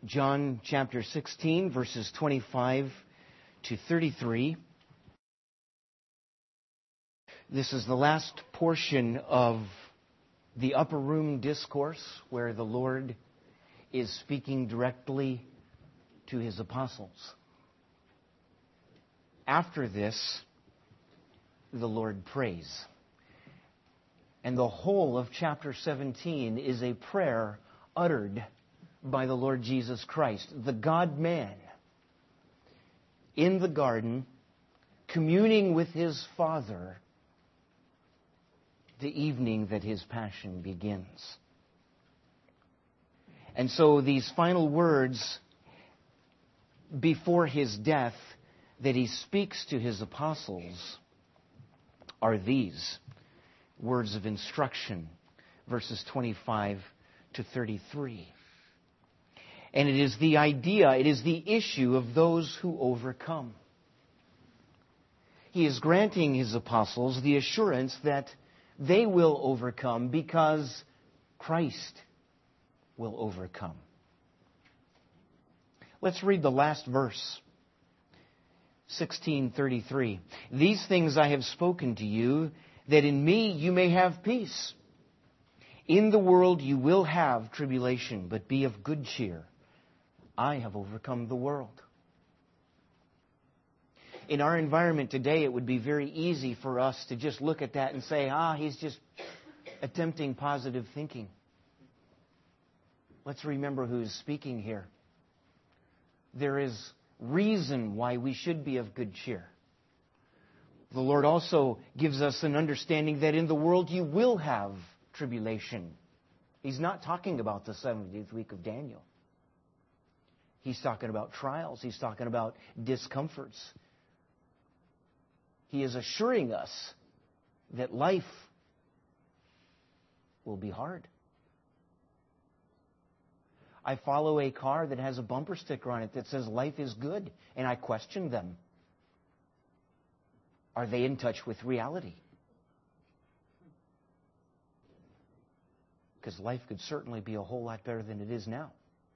John chapter 16, verses 25 to 33. This is the last portion of the upper room discourse where the Lord is speaking directly to His apostles. After this, the Lord prays. And the whole of chapter 17 is a prayer uttered by the Lord Jesus Christ, the God-man, in the garden, communing with His Father the evening that His passion begins. And so these final words before His death that He speaks to His apostles are these words of instruction, verses 25 to 33. And it is the idea, it is the issue of those who overcome. He is granting His apostles the assurance that they will overcome because Christ will overcome. Let's read the last verse, 16:33. These things I have spoken to you, that in me you may have peace. In the world you will have tribulation, but be of good cheer. I have overcome the world. In our environment today, it would be very easy for us to just look at that and say, he's just attempting positive thinking. Let's remember who's speaking here. There is reason why we should be of good cheer. The Lord also gives us an understanding that in the world you will have tribulation. He's not talking about the 70th week of Daniel. He's talking about trials. He's talking about discomforts. He is assuring us that life will be hard. I follow a car that has a bumper sticker on it that says life is good, and I question them. Are they in touch with reality? Because life could certainly be a whole lot better than it is now.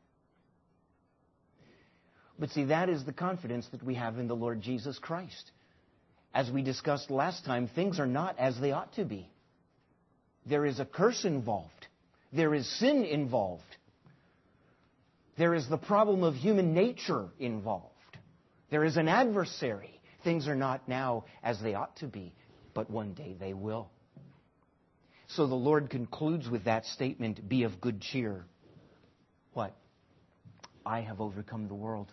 But see, that is the confidence that we have in the Lord Jesus Christ. As we discussed last time, things are not as they ought to be. There is a curse involved. There is sin involved. There is the problem of human nature involved. There is an adversary. Things are not now as they ought to be, but one day they will. So the Lord concludes with that statement, be of good cheer. What? I have overcome the world.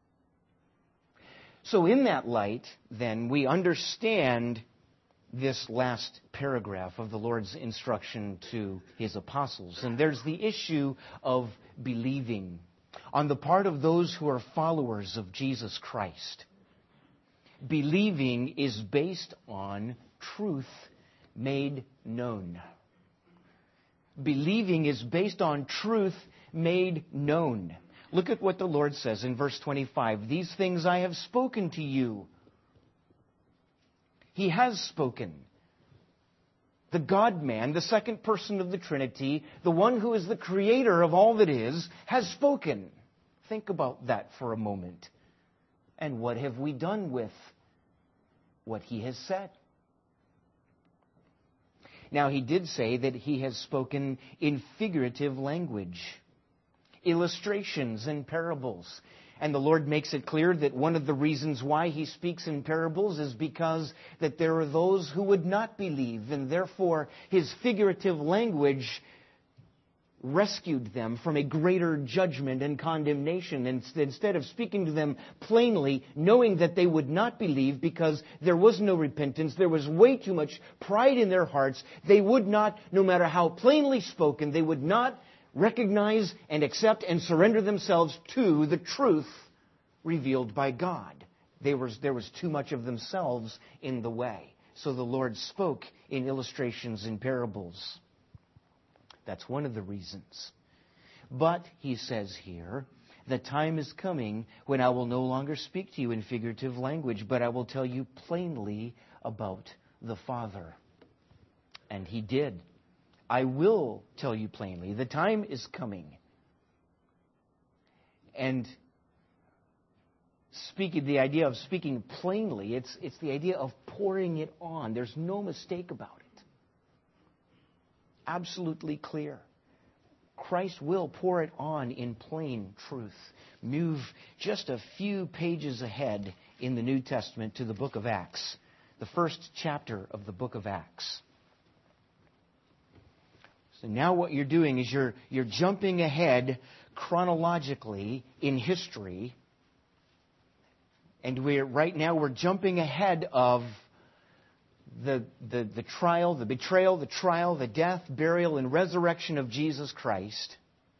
So in that light, then, we understand this last paragraph of the Lord's instruction to His apostles. And there's the issue of believing on the part of those who are followers of Jesus Christ. Believing is based on truth made known. Believing is based on truth made known. Look at what the Lord says in verse 25. These things I have spoken to you. He has spoken. The God-man, the second person of the Trinity, the one who is the creator of all that is, has spoken. Think about that for a moment. And what have we done with what He has said? Now, He did say that He has spoken in figurative language, illustrations and parables. And the Lord makes it clear that one of the reasons why He speaks in parables is because that there are those who would not believe, and therefore His figurative language rescued them from a greater judgment and condemnation. And instead of speaking to them plainly, knowing that they would not believe because there was no repentance, there was way too much pride in their hearts, they would not, no matter how plainly spoken, they would not recognize and accept and surrender themselves to the truth revealed by God. There was too much of themselves in the way. So the Lord spoke in illustrations and parables. That's one of the reasons. But, He says here, the time is coming when I will no longer speak to you in figurative language, but I will tell you plainly about the Father. And He did. I will tell you plainly. The time is coming. And the idea of speaking plainly, it's the idea of pouring it on. There's no mistake about it. Absolutely clear. Christ will pour it on in plain truth. Move just a few pages ahead in the New Testament to the book of Acts, the first chapter of the book of Acts. So now what you're doing is you're jumping ahead chronologically in history. And right now we're jumping ahead of the trial, the betrayal, the trial, the death, burial, and resurrection of Jesus Christ.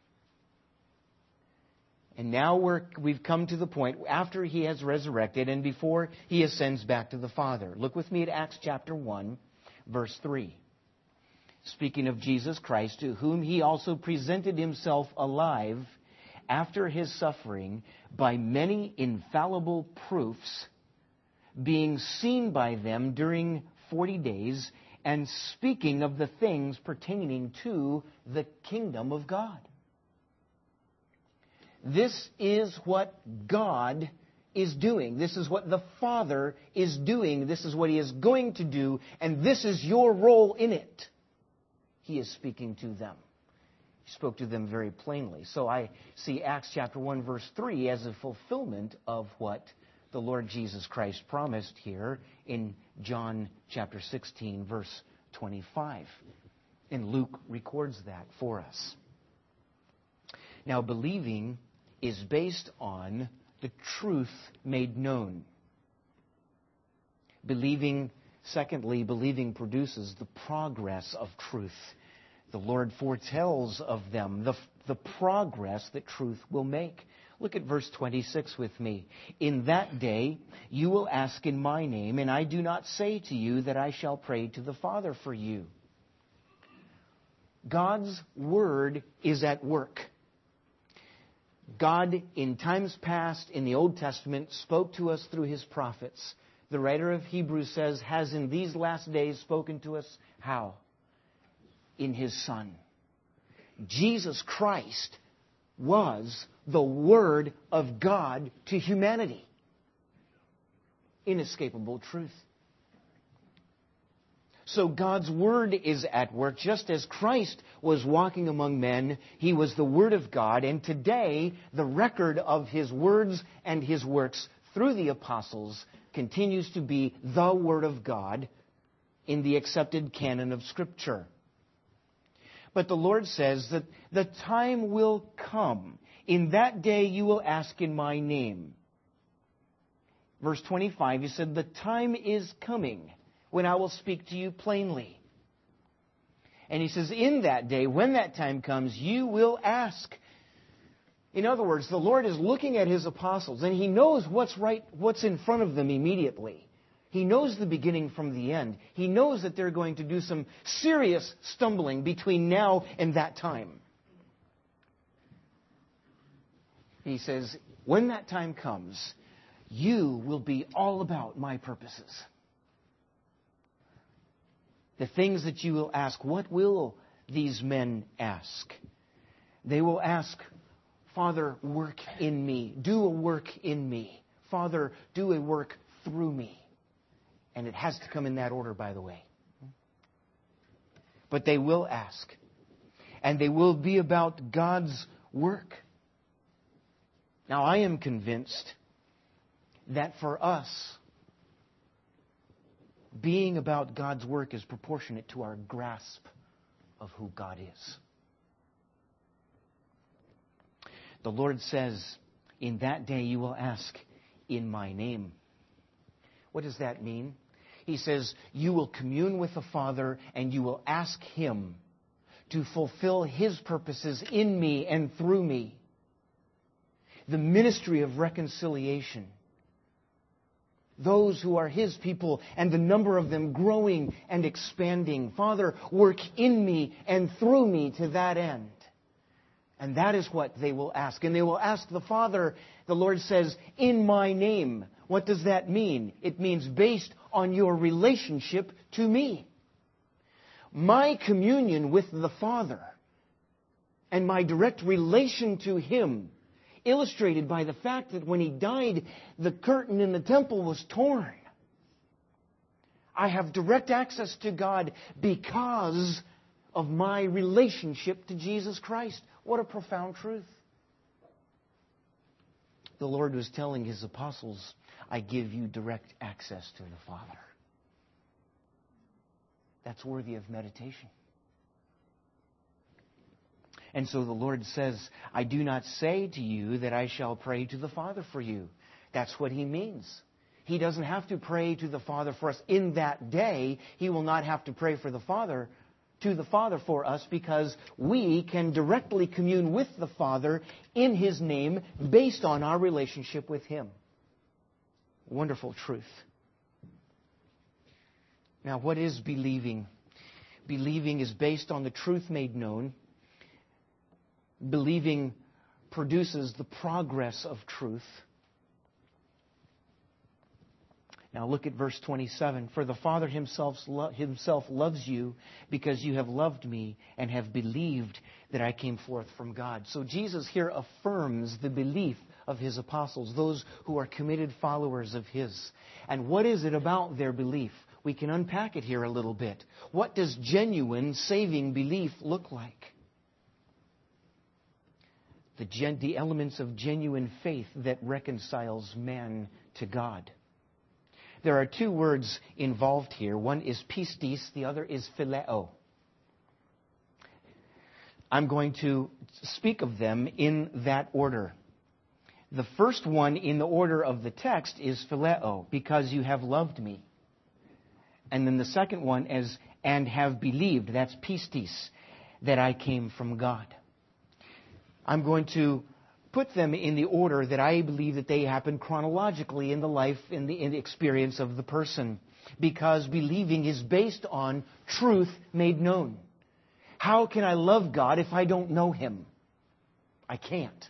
And now we've come to the point after He has resurrected and before He ascends back to the Father. Look with me at Acts chapter 1, verse 3. Speaking of Jesus Christ, to whom He also presented Himself alive after His suffering by many infallible proofs, being seen by them during 40 days, and speaking of the things pertaining to the kingdom of God. This is what God is doing. This is what the Father is doing. This is what He is going to do, and this is your role in it. He is speaking to them. He spoke to them very plainly. So I see Acts chapter 1, verse 3 as a fulfillment of what the Lord Jesus Christ promised here in John chapter 16, verse 25. And Luke records that for us. Now, believing is based on the truth made known. Secondly, believing produces the progress of truth. The Lord foretells of them the progress that truth will make. Look at verse 26 with me. In that day you will ask in my name, and I do not say to you that I shall pray to the Father for you. God's Word is at work. God, in times past, in the Old Testament, spoke to us through His prophets. The writer of Hebrews says, has in these last days spoken to us how? In His Son. Jesus Christ was the Word of God to humanity. Inescapable truth. So God's Word is at work. Just as Christ was walking among men, He was the Word of God. And today, the record of His words and His works through the apostles continues to be the Word of God in the accepted canon of Scripture. But the Lord says that the time will come. In that day you will ask in my name. Verse 25, He said, the time is coming when I will speak to you plainly. And He says, in that day, when that time comes, you will ask. In other words, the Lord is looking at His apostles, and He knows what's in front of them immediately. He knows the beginning from the end. He knows that they're going to do some serious stumbling between now and that time. He says, when that time comes, you will be all about my purposes. The things that you will ask, what will these men ask? They will ask, Father, work in me. Do a work in me. Father, do a work through me. And it has to come in that order, by the way. But they will ask. And they will be about God's work. Now, I am convinced that for us, being about God's work is proportionate to our grasp of who God is. The Lord says, in that day you will ask in my name. What does that mean? He says, you will commune with the Father and you will ask Him to fulfill His purposes in me and through me. The ministry of reconciliation. Those who are His people and the number of them growing and expanding. Father, work in me and through me to that end. And that is what they will ask. And they will ask the Father, the Lord says, in my name. What does that mean? It means based on your relationship to me. My communion with the Father and my direct relation to Him illustrated by the fact that when He died, the curtain in the temple was torn. I have direct access to God because of my relationship to Jesus Christ. What a profound truth. The Lord was telling His apostles, I give you direct access to the Father. That's worthy of meditation. And so the Lord says, I do not say to you that I shall pray to the Father for you. That's what He means. He doesn't have to pray to the Father for us in that day. He will not have to pray for the Father, to the Father for us, because we can directly commune with the Father in His name based on our relationship with Him. Wonderful truth. Now, what is believing? Believing is based on the truth made known. Believing produces the progress of truth. Now look at verse 27. For the Father Himself loves you because you have loved me and have believed that I came forth from God. So Jesus here affirms the belief of His apostles, those who are committed followers of His. And what is it about their belief? We can unpack it here a little bit. What does genuine saving belief look like? The elements of genuine faith that reconciles man to God. There are two words involved here. One is pistis, the other is phileo. I'm going to speak of them in that order. The first one in the order of the text is phileo, because you have loved me. And then the second one is, and have believed, that's pistis, that I came from God. I'm going to put them in the order that I believe that they happen chronologically in the life, in the experience of the person. Because believing is based on truth made known. How can I love God if I don't know Him? I can't.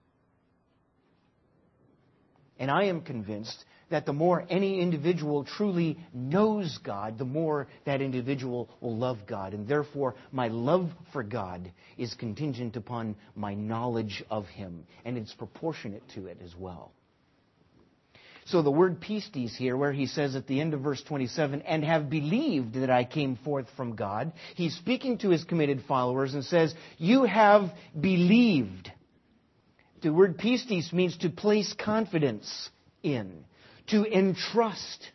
And I am convinced that the more any individual truly knows God, the more that individual will love God. And therefore, my love for God is contingent upon my knowledge of Him. And it's proportionate to it as well. So the word pistis here, where he says at the end of verse 27, and have believed that I came forth from God, he's speaking to his committed followers and says, you have believed. The word pistis means to place confidence in. To entrust.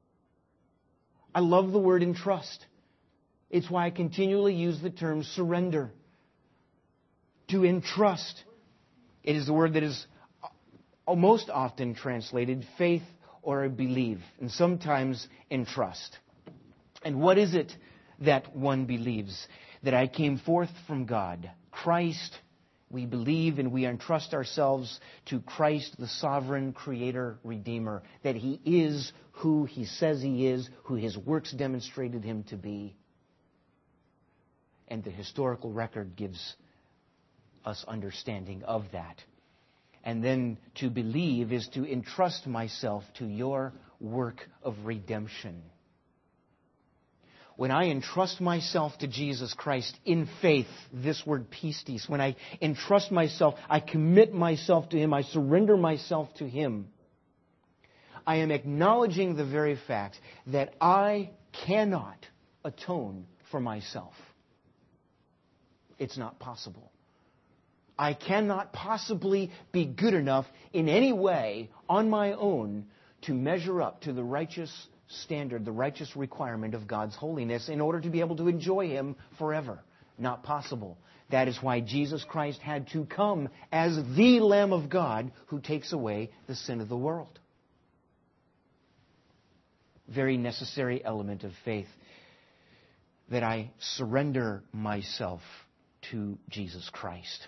I love the word entrust. It's why I continually use the term surrender. To entrust. It is the word that is most often translated faith or believe, and sometimes entrust. And what is it that one believes? That I came forth from God. Christ. We believe and we entrust ourselves to Christ, the sovereign creator, redeemer, that He is who He says He is, who His works demonstrated Him to be. And the historical record gives us understanding of that. And then to believe is to entrust myself to your work of redemption. When I entrust myself to Jesus Christ in faith, this word pistis, when I entrust myself, I commit myself to Him, I surrender myself to Him, I am acknowledging the very fact that I cannot atone for myself. It's not possible. I cannot possibly be good enough in any way on my own to measure up to the righteous standard, the righteous requirement of God's holiness in order to be able to enjoy Him forever. Not possible. That is why Jesus Christ had to come as the Lamb of God who takes away the sin of the world. Very necessary element of faith, that I surrender myself to Jesus Christ.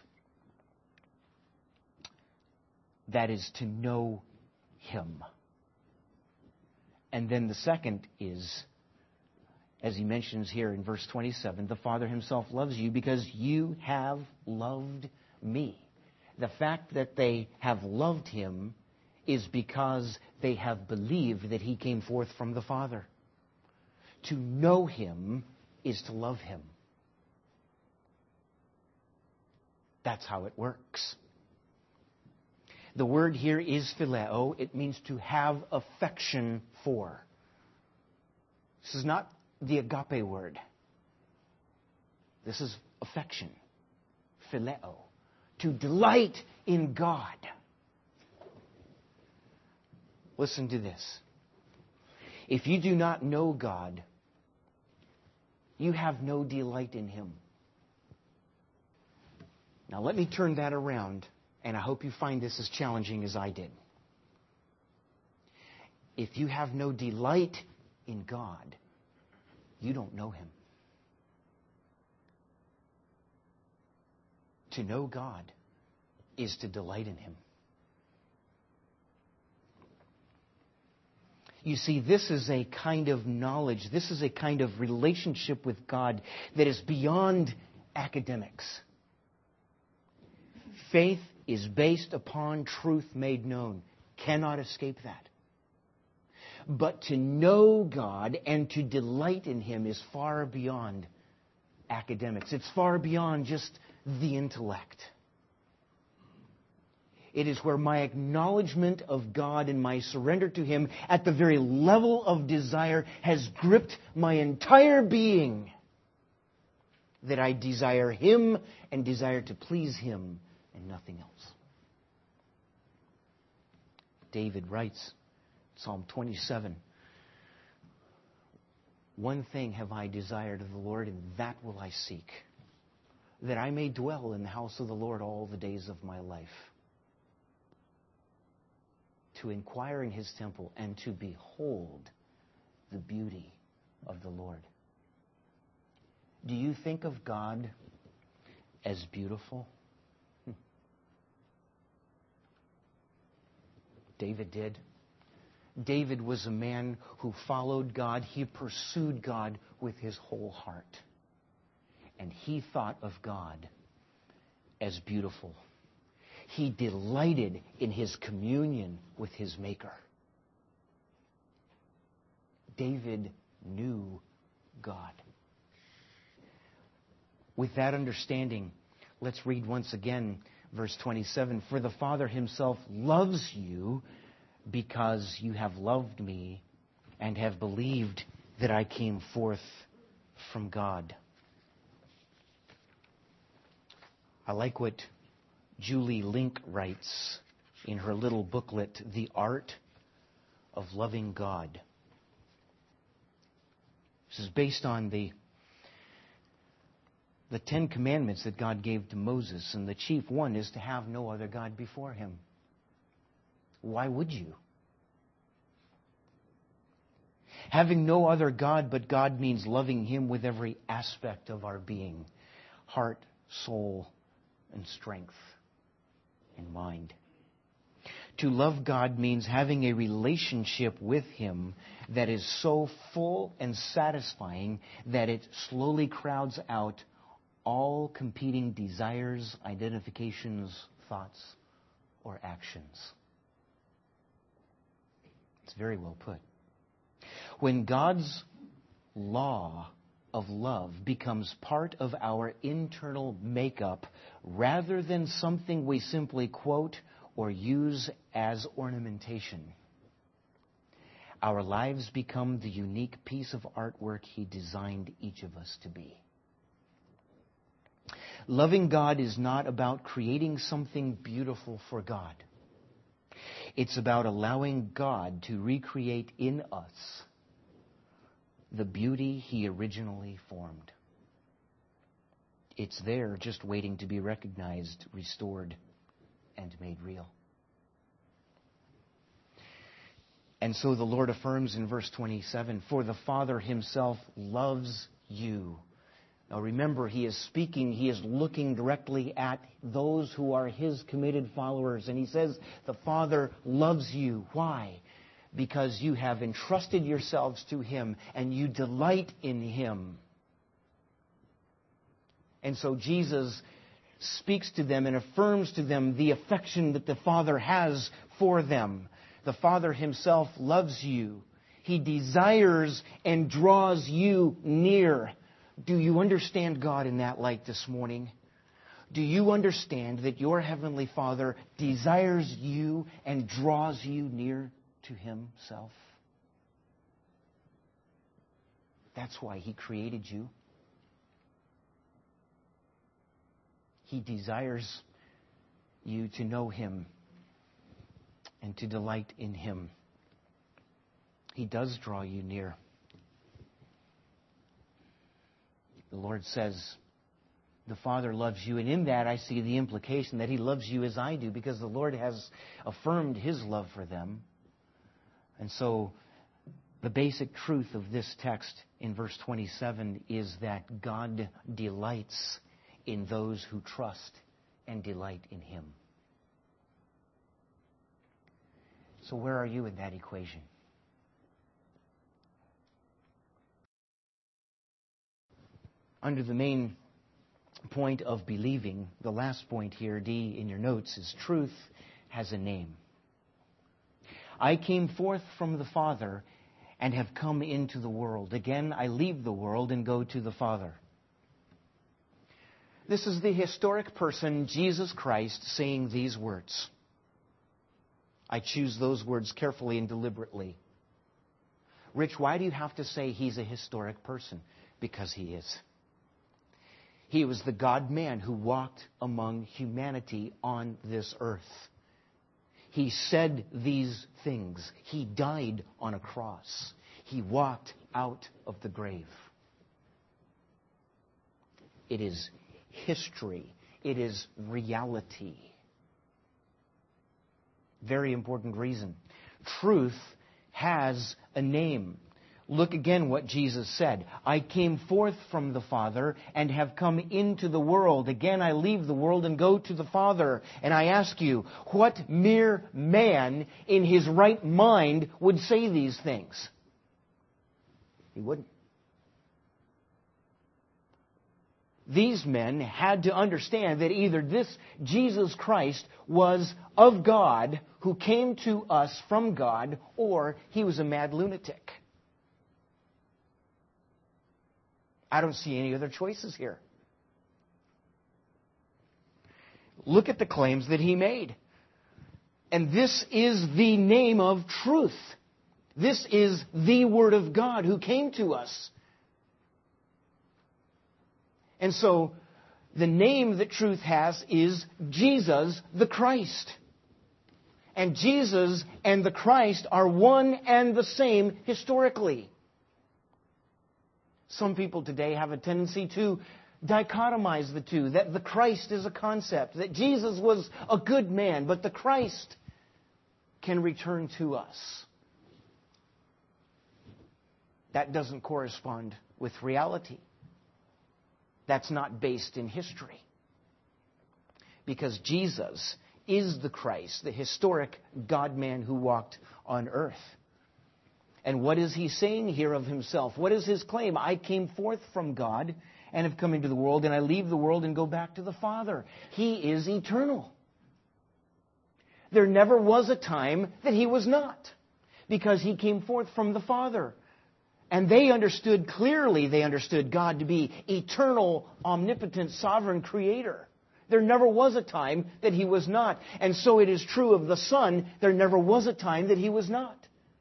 That is to know Him. And then the second is, as he mentions here in verse 27, the Father Himself loves you because you have loved me. The fact that they have loved Him is because they have believed that He came forth from the Father. To know Him is to love Him. That's how it works. The word here is phileo. It means to have affection for. This is not the agape word. This is affection. Phileo. To delight in God. Listen to this. If you do not know God, you have no delight in Him. Now let me turn that around, and I hope you find this as challenging as I did. If you have no delight in God, you don't know Him. To know God is to delight in Him. You see, this is a kind of knowledge, this is a kind of relationship with God that is beyond academics. Faith is based upon truth made known. Cannot escape that. But to know God and to delight in Him is far beyond academics. It's far beyond just the intellect. It is where my acknowledgement of God and my surrender to Him at the very level of desire has gripped my entire being. That I desire Him and desire to please Him and nothing else. David writes, Psalm 27, "One thing have I desired of the Lord, and that will I seek, that I may dwell in the house of the Lord all the days of my life, to inquire in His temple and to behold the beauty of the Lord." Do you think of God as beautiful? David did. David was a man who followed God. He pursued God with his whole heart. And he thought of God as beautiful. He delighted in his communion with his Maker. David knew God. With that understanding, let's read once again verse 27. "For the Father Himself loves you because you have loved me and have believed that I came forth from God." I like what Julie Link writes in her little booklet, "The Art of Loving God." This is based on the 10 commandments that God gave to Moses, and the chief one is to have no other God before Him. Why would you? Having no other God but God means loving Him with every aspect of our being, heart, soul, and strength, and mind. To love God means having a relationship with Him that is so full and satisfying that it slowly crowds out all competing desires, identifications, thoughts, or actions. It's very well put. When God's law of love becomes part of our internal makeup rather than something we simply quote or use as ornamentation, our lives become the unique piece of artwork He designed each of us to be. Loving God is not about creating something beautiful for God. It's about allowing God to recreate in us the beauty He originally formed. It's there just waiting to be recognized, restored, and made real. And so the Lord affirms in verse 27, "For the Father Himself loves you." Now remember, He is speaking, He is looking directly at those who are His committed followers. And He says, the Father loves you. Why? Because you have entrusted yourselves to Him and you delight in Him. And so Jesus speaks to them and affirms to them the affection that the Father has for them. The Father Himself loves you. He desires and draws you near. Do you understand God in that light this morning? Do you understand that your Heavenly Father desires you and draws you near to Himself? That's why He created you. He desires you to know Him and to delight in Him. He does draw you near. The Lord says, the Father loves you, and in that I see the implication that He loves you as I do, because the Lord has affirmed His love for them. And so, the basic truth of this text in verse 27 is that God delights in those who trust and delight in Him. So where are you in that equation? Under the main point of believing, the last point here, D, in your notes, is truth has a name. I came forth from the Father and have come into the world. Again, I leave the world and go to the Father. This is the historic person, Jesus Christ, saying these words. I choose those words carefully and deliberately. Rich, why do you have to say He's a historic person? Because He is. He was the God-man who walked among humanity on this earth. He said these things. He died on a cross. He walked out of the grave. It is history. It is reality. Very important reason. Truth has a name. Look again what Jesus said. I came forth from the Father and have come into the world. Again, I leave the world and go to the Father. And I ask you, what mere man in his right mind would say these things? He wouldn't. These men had to understand that either this Jesus Christ was of God, who came to us from God, or He was a mad lunatic. I don't see any other choices here. Look at the claims that He made. And this is the name of truth. This is the Word of God who came to us. And so, the name that truth has is Jesus the Christ. And Jesus and the Christ are one and the same historically. Some people today have a tendency to dichotomize the two, that the Christ is a concept, that Jesus was a good man, but the Christ can return to us. That doesn't correspond with reality. That's not based in history. Because Jesus is the Christ, the historic God-man who walked on earth. And what is He saying here of Himself? What is His claim? I came forth from God and have come into the world, and I leave the world and go back to the Father. He is eternal. There never was a time that He was not, because He came forth from the Father. And they understood clearly, they understood God to be eternal, omnipotent, sovereign Creator. There never was a time that He was not. And so it is true of the Son. There never was a time that He was not.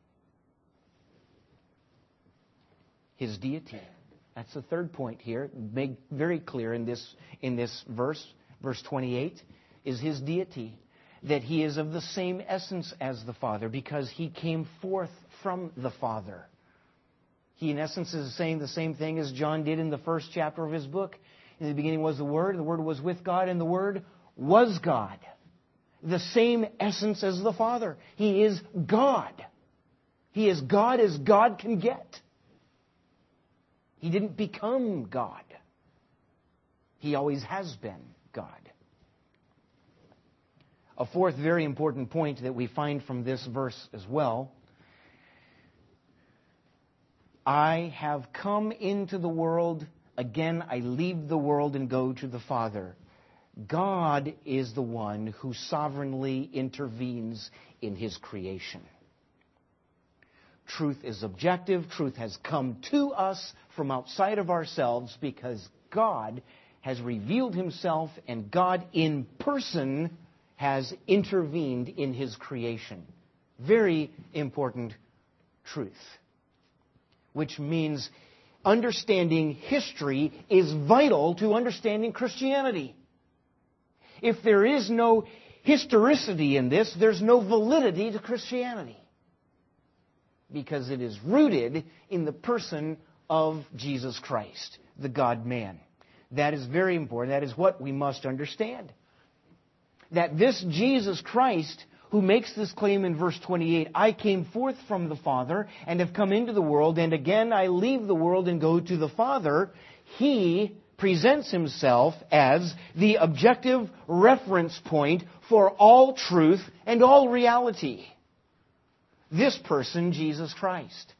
His deity. That's the third point here, made very clear in this verse 28, is His deity. That He is of the same essence as the Father, because He came forth from the Father. He, in essence, is saying the same thing as John did in the first chapter of his book. In the beginning was the Word was with God, and the Word was God. The same essence as the Father. He is God. He is God as God can get. He didn't become God. He always has been God. A fourth very important point that we find from this verse as well. I have come into the world. Again, I leave the world and go to the Father. God is the one who sovereignly intervenes in His creation. Truth is objective. Truth has come to us from outside of ourselves because God has revealed himself, and God in person has intervened in his creation. Very important truth. Which means understanding history is vital to understanding Christianity. If there is no historicity in this, there's no validity to Christianity. Because it is rooted in the person of Jesus Christ, the God-man. That is very important. That is what we must understand. That this Jesus Christ, who makes this claim in verse 28, I came forth from the Father and have come into the world, and again I leave the world and go to the Father, he presents himself as the objective reference point for all truth and all reality. This person, Jesus Christ.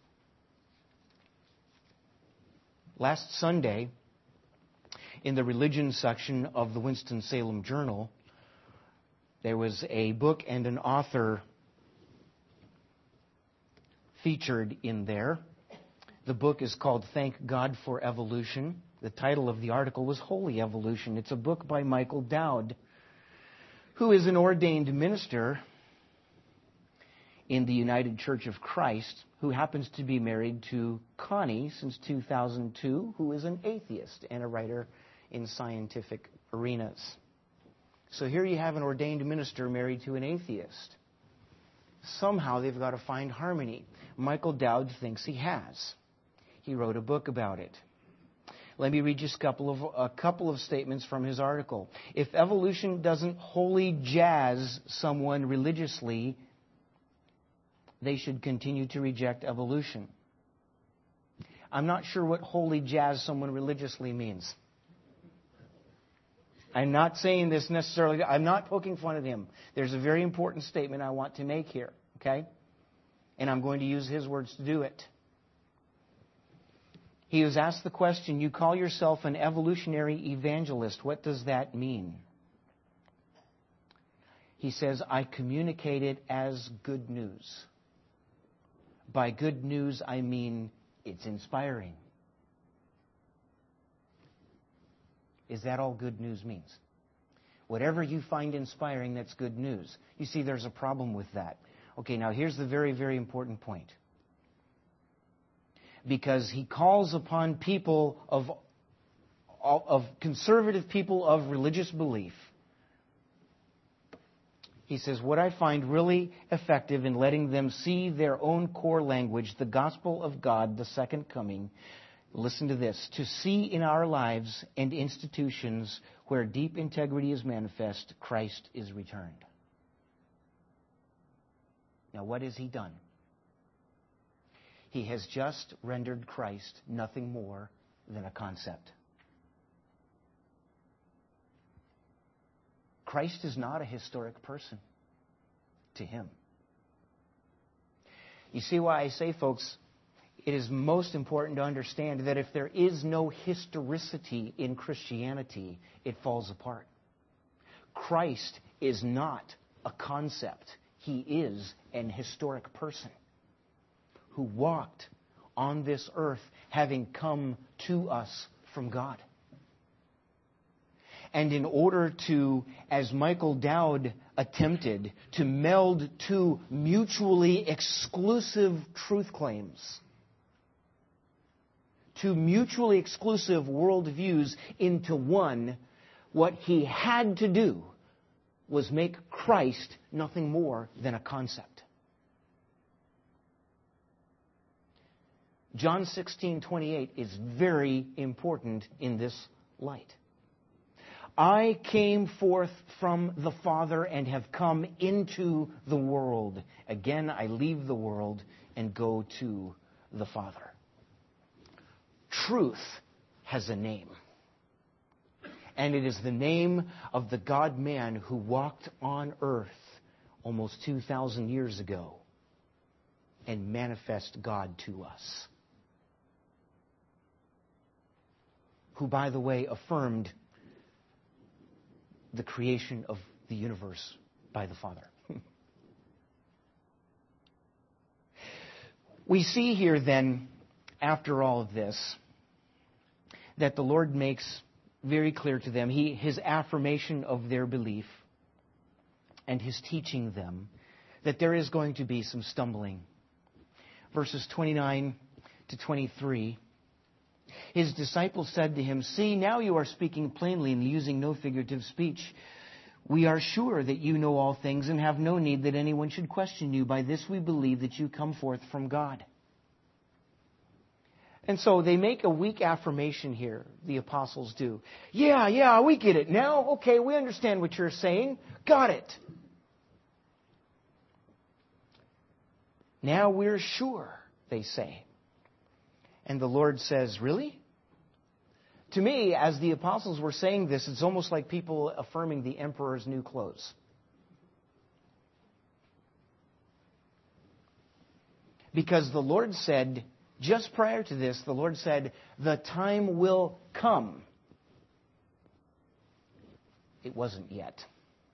Last Sunday, in the religion section of the Winston-Salem Journal, there was a book and an author featured in there. The book is called Thank God for Evolution. The title of the article was Holy Evolution. It's a book by Michael Dowd, who is an ordained minister in the United Church of Christ, who happens to be married to Connie since 2002, who is an atheist and a writer in scientific arenas. So here you have an ordained minister married to an atheist. Somehow they've got to find harmony. Michael Dowd thinks he has. He wrote a book about it. Let me read just a couple of statements from his article. If evolution doesn't wholly jazz someone religiously, they should continue to reject evolution. I'm not sure what wholly jazz someone religiously means. I'm not saying this necessarily. I'm not poking fun at him. There's a very important statement I want to make here, okay? And I'm going to use his words to do it. He was asked the question, you call yourself an evolutionary evangelist. What does that mean? He says, I communicate it as good news. By good news, I mean it's inspiring. Is that all good news means? Whatever you find inspiring, that's good news. You see, there's a problem with that. Okay, now here's the very, very important point. Because he calls upon people of conservative people of religious belief. He says, what I find really effective in letting them see their own core language, the gospel of God, the second coming, listen to this, to see in our lives and institutions where deep integrity is manifest, Christ is returned. Now, what has he done? He has just rendered Christ nothing more than a concept. Christ is not a historic person to him. You see why I say, folks, it is most important to understand that if there is no historicity in Christianity, it falls apart. Christ is not a concept. He is an historic person who walked on this earth having come to us from God. And in order to, as Michael Dowd attempted, to meld two mutually exclusive truth claims, two mutually exclusive worldviews into one, what he had to do was make Christ nothing more than a concept. John 16:28 is very important in this light. I came forth from the Father and have come into the world. Again, I leave the world and go to the Father. Truth has a name. And it is the name of the God-man who walked on earth almost 2,000 years ago and manifest God to us. Who, by the way, affirmed the creation of the universe by the Father. We see here then, after all of this, that the Lord makes very clear to them. His affirmation of their belief and his teaching them that there is going to be some stumbling. Verses 29 to 23. His disciples said to him, "See, now you are speaking plainly and using no figurative speech. We are sure that you know all things and have no need that anyone should question you. By this we believe that you come forth from God." And so they make a weak affirmation here, the apostles do. Yeah, we get it now. Okay, we understand what you're saying. Got it. Now we're sure, they say. And the Lord says, really? To me, as the apostles were saying this, it's almost like people affirming the emperor's new clothes. Because the Lord said, just prior to this, the Lord said, the time will come. It wasn't yet.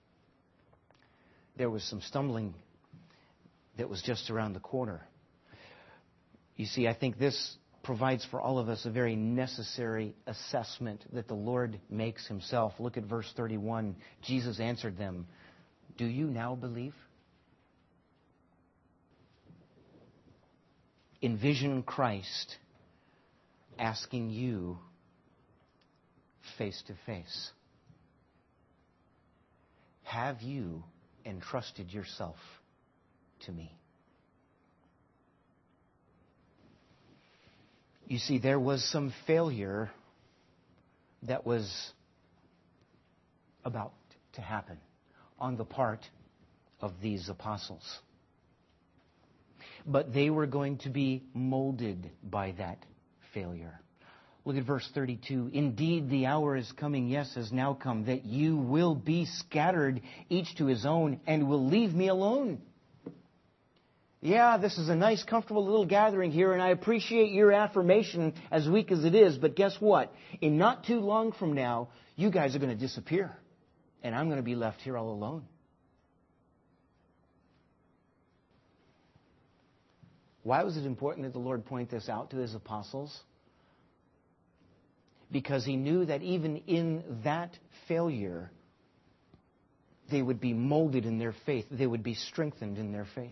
There was some stumbling that was just around the corner. You see, I think this provides for all of us a very necessary assessment that the Lord makes himself. Look at verse 31. Jesus answered them, "Do you now believe?" Envision Christ asking you face to face, "Have you entrusted yourself to me?" You see, there was some failure that was about to happen on the part of these apostles. But they were going to be molded by that failure. Look at verse 32. "Indeed, the hour is coming, yes, has now come, that you will be scattered, each to his own, and will leave me alone." Yeah, this is a nice, comfortable little gathering here, and I appreciate your affirmation, as weak as it is, but guess what? In not too long from now, you guys are going to disappear, and I'm going to be left here all alone. Why was it important that the Lord point this out to his apostles? Because he knew that even in that failure, they would be molded in their faith. They would be strengthened in their faith.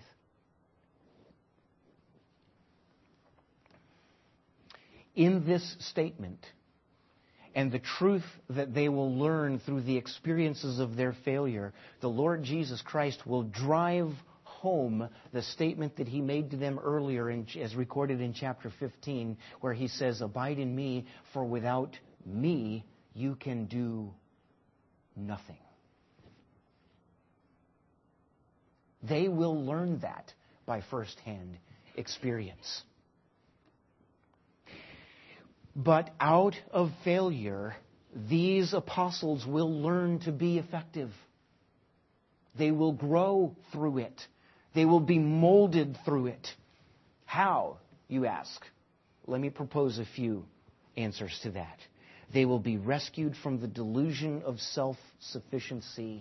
In this statement, and the truth that they will learn through the experiences of their failure, the Lord Jesus Christ will drive home the statement that he made to them earlier, as recorded in chapter 15, where he says, "Abide in me, for without me you can do nothing." They will learn that by first-hand experience. But out of failure, these apostles will learn to be effective. They will grow through it. They will be molded through it. How, you ask? Let me propose a few answers to that. They will be rescued from the delusion of self-sufficiency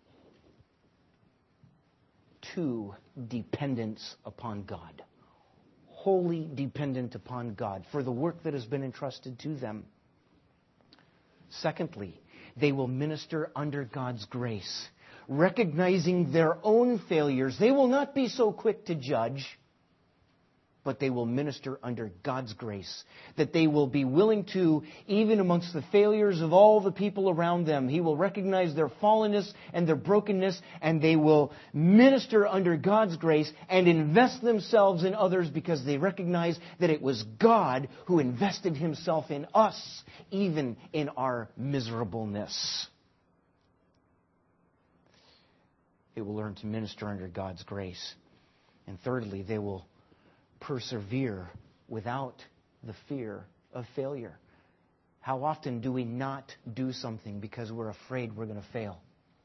to dependence upon God. Wholly dependent upon God for the work that has been entrusted to them. Secondly, they will minister under God's grace, recognizing their own failures. They will not be so quick to judge, but they will minister under God's grace, that they will be willing to, even amongst the failures of all the people around them, he will recognize their fallenness and their brokenness, and they will minister under God's grace and invest themselves in others because they recognize that it was God who invested himself in us, even in our miserableness. They will learn to minister under God's grace. And thirdly, they will persevere without the fear of failure. How often do we not do something because we're afraid we're going to fail?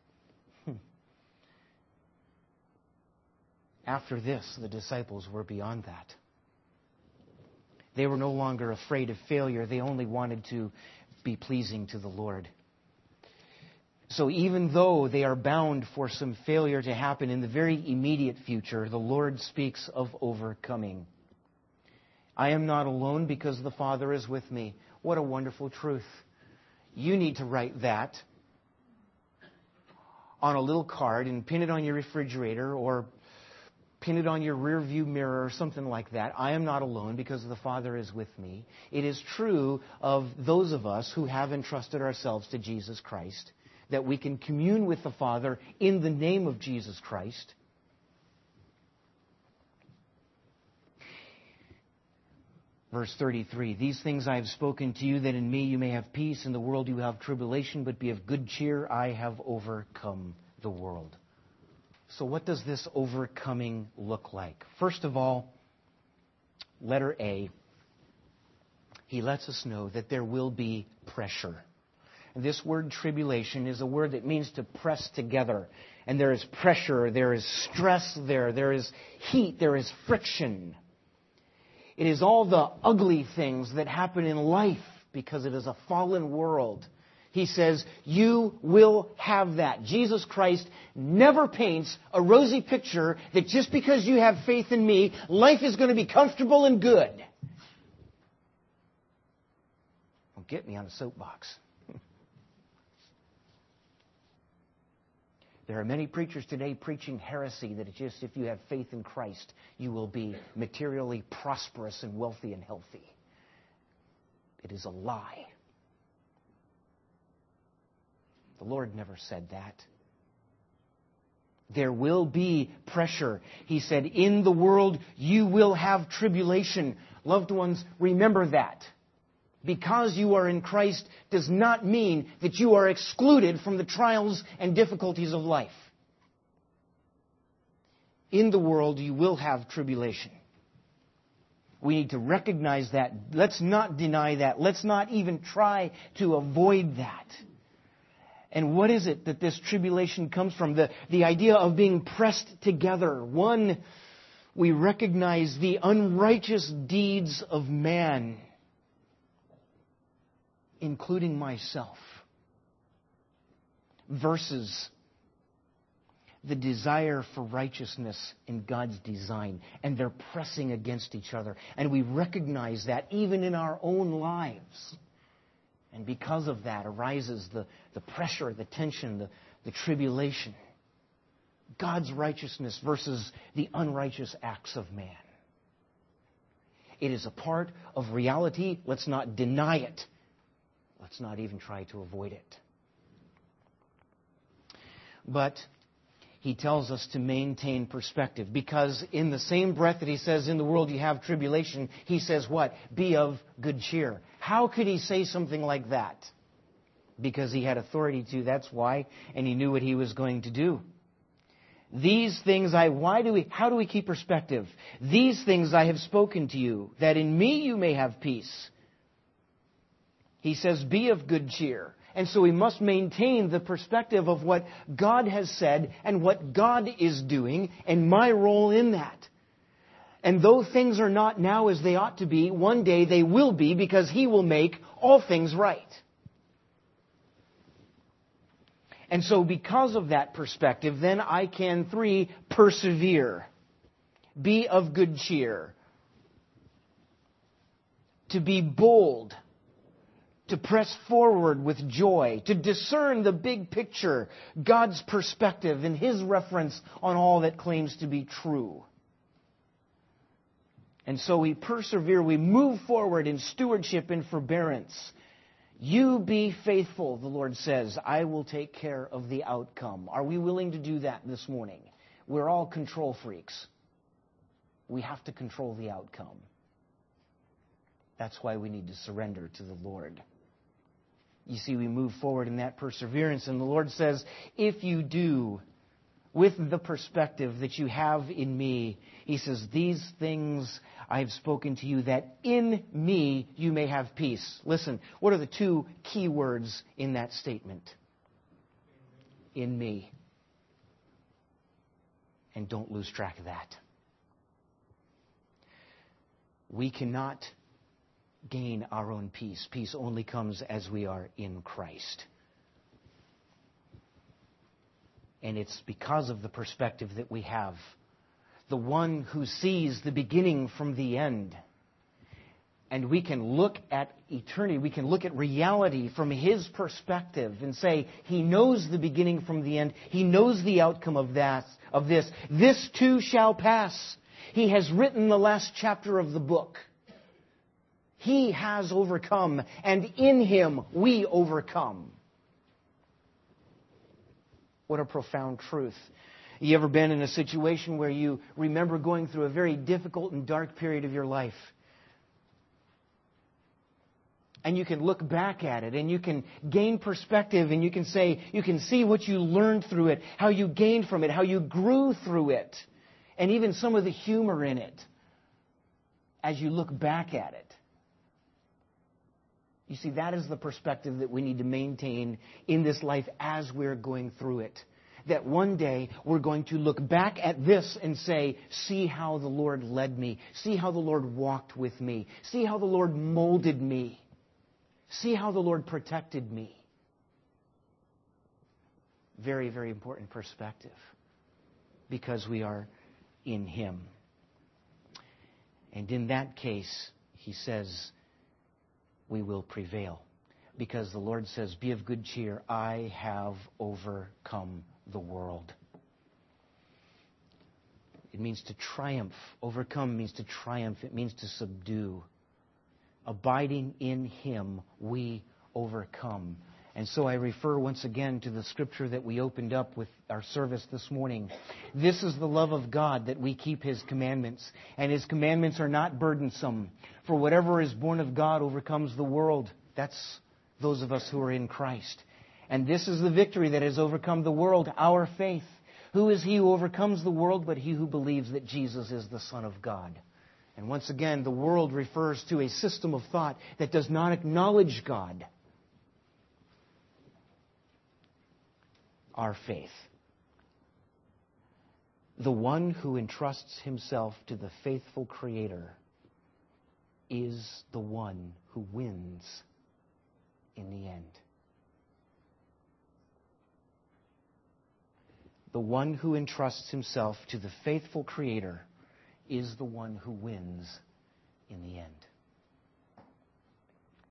After this, the disciples were beyond that. They were no longer afraid of failure. They only wanted to be pleasing to the Lord. So even though they are bound for some failure to happen in the very immediate future, the Lord speaks of overcoming. "I am not alone because the Father is with me." What a wonderful truth. You need to write that on a little card and pin it on your refrigerator or pin it on your rear view mirror or something like that. I am not alone because the Father is with me. It is true of those of us who have entrusted ourselves to Jesus Christ that we can commune with the Father in the name of Jesus Christ. Verse 33, these things I have spoken to you, that in me you may have peace. In the world you have tribulation, but be of good cheer. I have overcome the world. So what does this overcoming look like? First of all, letter A, he lets us know that there will be pressure. And this word tribulation is a word that means to press together. And there is pressure, there is stress there is heat, there is friction. It is all the ugly things that happen in life because it is a fallen world. He says, you will have that. Jesus Christ never paints a rosy picture that just because you have faith in me, life is going to be comfortable and good. Don't get me on a soapbox. There are many preachers today preaching heresy that it's just if you have faith in Christ, you will be materially prosperous and wealthy and healthy. It is a lie. The Lord never said that. There will be pressure. He said, in the world you will have tribulation. Loved ones, remember that. Because you are in Christ does not mean that you are excluded from the trials and difficulties of life. In the world you will have tribulation. We need to recognize that. Let's not deny that. Let's not even try to avoid that. And what is it that this tribulation comes from? The idea of being pressed together. One, we recognize the unrighteous deeds of man, including myself, versus the desire for righteousness in God's design. And they're pressing against each other. And we recognize that even in our own lives. And because of that arises the pressure, the tension, the tribulation. God's righteousness versus the unrighteous acts of man. It is a part of reality. Let's not deny it. Let's not even try to avoid it. But he tells us to maintain perspective, because in the same breath that he says, in the world you have tribulation, he says what? Be of good cheer. How could he say something like that? Because he had authority to, that's why, and he knew what he was going to do. These things how do we keep perspective? These things I have spoken to you, that in me you may have peace. He says, be of good cheer. And so we must maintain the perspective of what God has said and what God is doing and my role in that. And though things are not now as they ought to be, one day they will be, because He will make all things right. And so because of that perspective, then I can, 3, persevere. Be of good cheer. To be bold. To press forward with joy, to discern the big picture, God's perspective and His reference on all that claims to be true. And so we persevere, we move forward in stewardship and forbearance. You be faithful, the Lord says, I will take care of the outcome. Are we willing to do that this morning? We're all control freaks. We have to control the outcome. That's why we need to surrender to the Lord. You see, we move forward in that perseverance, and the Lord says, if you do, with the perspective that you have in me, He says, these things I have spoken to you, that in me you may have peace. Listen, what are the 2 key words in that statement? In me. And don't lose track of that. We cannot gain our own peace. Peace only comes as we are in Christ. And it's because of the perspective that we have. The one who sees the beginning from the end. And we can look at eternity, we can look at reality from His perspective and say, He knows the beginning from the end. He knows the outcome of this. This too shall pass. He has written the last chapter of the book. He has overcome, and in Him we overcome. What a profound truth. You ever been in a situation where you remember going through a very difficult and dark period of your life? And you can look back at it and you can gain perspective and you can say, you can see what you learned through it, how you gained from it, how you grew through it, and even some of the humor in it as you look back at it. You see, that is the perspective that we need to maintain in this life as we're going through it. That one day we're going to look back at this and say, see how the Lord led me. See how the Lord walked with me. See how the Lord molded me. See how the Lord protected me. Very, very important perspective. Because we are in Him. And in that case, He says, we will prevail. Because the Lord says, be of good cheer, I have overcome the world. It means to triumph. Overcome means to triumph. It means to subdue. Abiding in Him, we overcome. And so I refer once again to the scripture that we opened up with our service this morning. This is the love of God, that we keep His commandments. And His commandments are not burdensome. For whatever is born of God overcomes the world. That's those of us who are in Christ. And this is the victory that has overcome the world, our faith. Who is he who overcomes the world but he who believes that Jesus is the Son of God? And once again, the world refers to a system of thought that does not acknowledge God. Our faith. The one who entrusts himself to the faithful Creator is the one who wins in the end. The one who entrusts himself to the faithful Creator is the one who wins in the end.